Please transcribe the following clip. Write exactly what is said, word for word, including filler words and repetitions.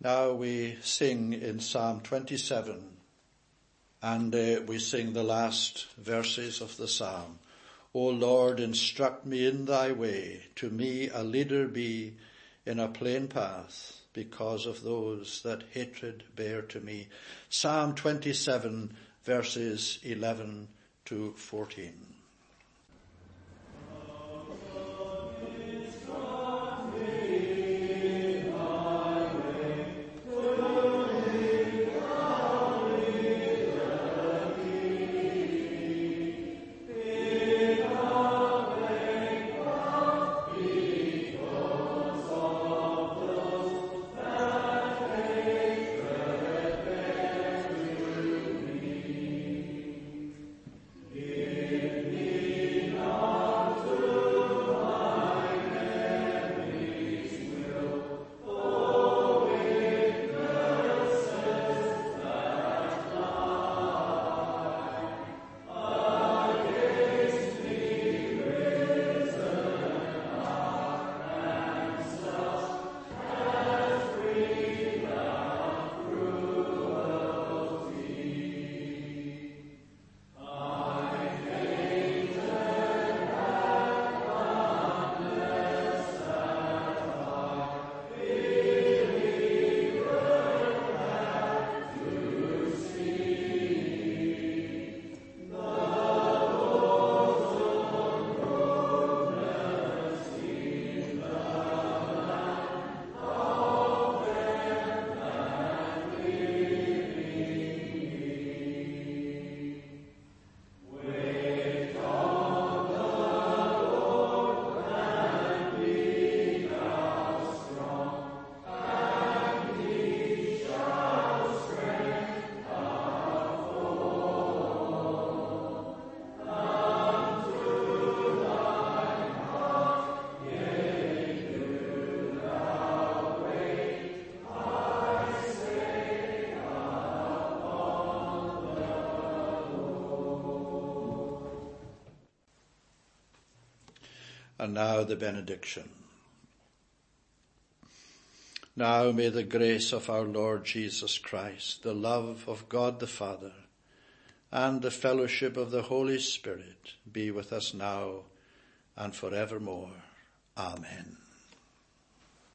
Now we sing in Psalm twenty-seven, and uh, we sing the last verses of the psalm. O Lord, instruct me in thy way, to me a leader be in a plain path, because of those that hatred bear to me. Psalm twenty-seven, verses eleven to fourteen. And now the benediction. Now may the grace of our Lord Jesus Christ, the love of God the Father, and the fellowship of the Holy Spirit be with us now and forevermore. Amen.